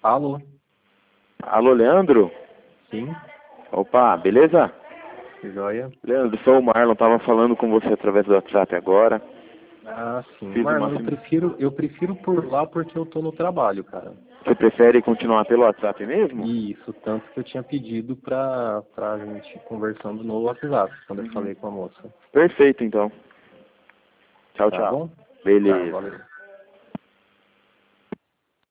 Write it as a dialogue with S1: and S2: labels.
S1: Alô?
S2: Alô, Leandro?
S1: Sim,
S2: Opa, beleza?
S1: joia.
S2: Leandro, sou o Marlon, tava falando com você através do WhatsApp agora.
S1: Ah, sim.
S2: Fiz uma...
S1: Marlon, eu prefiro por lá porque eu tô no trabalho, cara.
S2: Você prefere continuar pelo WhatsApp mesmo?
S1: Isso, tanto que eu tinha pedido pra gente conversando no WhatsApp, quando eu
S2: Uhum.
S1: falei com a moça.
S2: Perfeito, então. Tchau,
S1: Tá
S2: tchau.
S1: bom? Tá,
S2: Beleza.
S1: valeu.